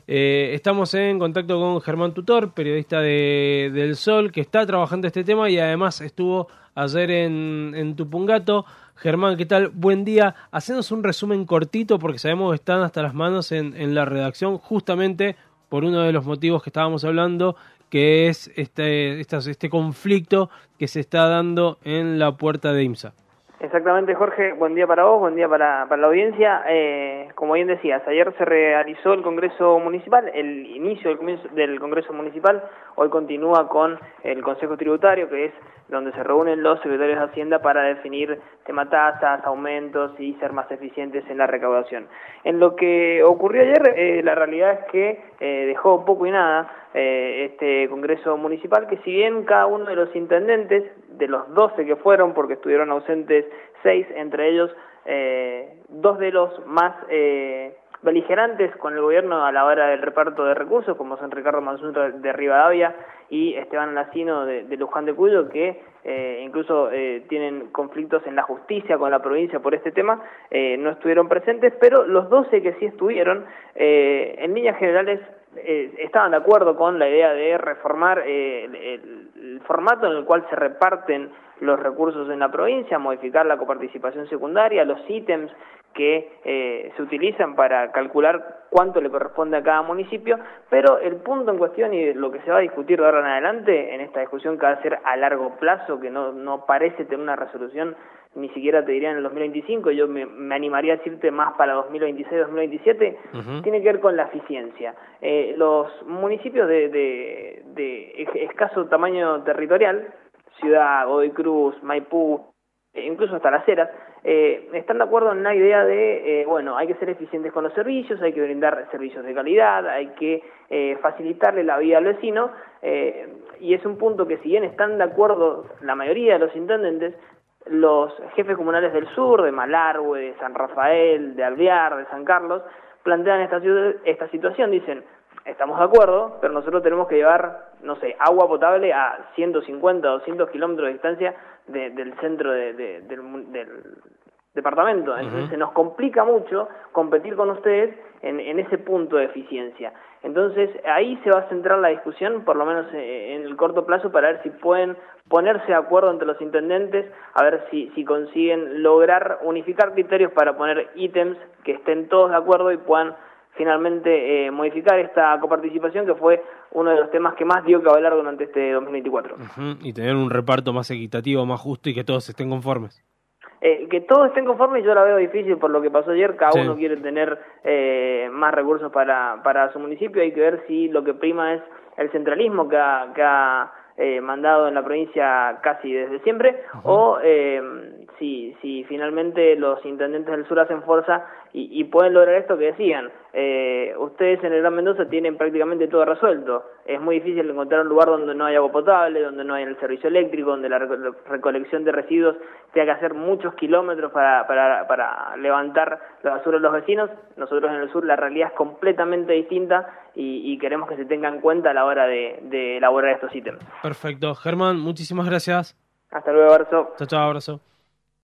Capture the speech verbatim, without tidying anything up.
Eh, estamos en contacto con Germán Tutor, periodista de, del Sol, que está trabajando este tema y además estuvo ayer en, en Tupungato. Germán, ¿qué tal? Buen día. Hacenos un resumen cortito porque sabemos que están hasta las manos en, en la redacción justamente por uno de los motivos que estábamos hablando, que es este, este, este conflicto que se está dando en la puerta de IMSA. Exactamente, Jorge. Buen día para vos, buen día para, para la audiencia. Eh, como bien decías, ayer se realizó el Congreso Municipal, el inicio del, del Congreso Municipal. Hoy continúa con el Consejo Tributario, que es donde se reúnen los secretarios de Hacienda para definir tema tasas, aumentos y ser más eficientes en la recaudación. En lo que ocurrió ayer, eh, la realidad es que eh, dejó poco y nada eh, este Congreso Municipal, que si bien cada uno de los intendentes, de los doce que fueron, porque estuvieron ausentes seis, entre ellos eh, dos de los más eh, beligerantes con el gobierno a la hora del reparto de recursos, como son Ricardo Mansueto de Rivadavia y Esteban Lacino de, de Luján de Cuyo, que eh, incluso eh, tienen conflictos en la justicia con la provincia por este tema, eh, no estuvieron presentes, pero los doce que sí estuvieron, eh, en líneas generales, eh, estaban de acuerdo con la idea de reformar eh, el, el, el formato en el cual se reparten los recursos en la provincia, modificar la coparticipación secundaria, los ítems que eh, se utilizan para calcular cuánto le corresponde a cada municipio, pero el punto en cuestión y lo que se va a discutir de ahora en adelante, en esta discusión que va a ser a largo plazo, que no, no parece tener una resolución, ni siquiera te diría en el dos mil veinticinco, yo me, me animaría a decirte más para dos mil veintiséis, dos mil veintisiete, uh-huh. Tiene que ver con la eficiencia. Eh, los municipios de, de, de escaso tamaño territorial, Ciudad, Godoy Cruz, Maipú, eh, incluso hasta Las Heras, eh, están de acuerdo en la idea de, eh, bueno, hay que ser eficientes con los servicios, hay que brindar servicios de calidad, hay que eh, facilitarle la vida al vecino, eh, y es un punto que si bien están de acuerdo la mayoría de los intendentes, los jefes comunales del sur, de Malargüe, de San Rafael, de Alvear, de San Carlos, plantean esta, esta situación, dicen, estamos de acuerdo, pero nosotros tenemos que llevar, no sé, agua potable a ciento cincuenta, doscientos kilómetros de distancia de, del centro de, de, del, del departamento. Entonces uh-huh. se nos complica mucho competir con ustedes en, en ese punto de eficiencia. Entonces ahí se va a centrar la discusión, por lo menos en el corto plazo, para ver si pueden ponerse de acuerdo entre los intendentes, a ver si, si consiguen lograr unificar criterios para poner ítems que estén todos de acuerdo y puedan finalmente eh, modificar esta coparticipación, que fue uno de los temas que más dio que hablar durante este dos mil veinticuatro. Uh-huh. Y tener un reparto más equitativo, más justo y que todos estén conformes. Eh, que todos estén conformes yo la veo difícil por lo que pasó ayer, cada sí. uno quiere tener eh, más recursos para, para su municipio, hay que ver si lo que prima es el centralismo que ha, que ha eh, mandado en la provincia casi desde siempre, uh-huh. o eh, si, si finalmente los intendentes del sur hacen fuerza y, y pueden lograr esto que decían, eh, ustedes en el Gran Mendoza tienen prácticamente todo resuelto, es muy difícil encontrar un lugar donde no haya agua potable, donde no haya el servicio eléctrico, donde la reco- recolección de residuos tenga que hacer muchos kilómetros para, para, para levantar la basura de los vecinos. Nosotros en el sur la realidad es completamente distinta y, y queremos que se tenga en cuenta a la hora de, de elaborar estos ítems. Perfecto. Germán, muchísimas gracias. Hasta luego, abrazo. Chao, chao, abrazo.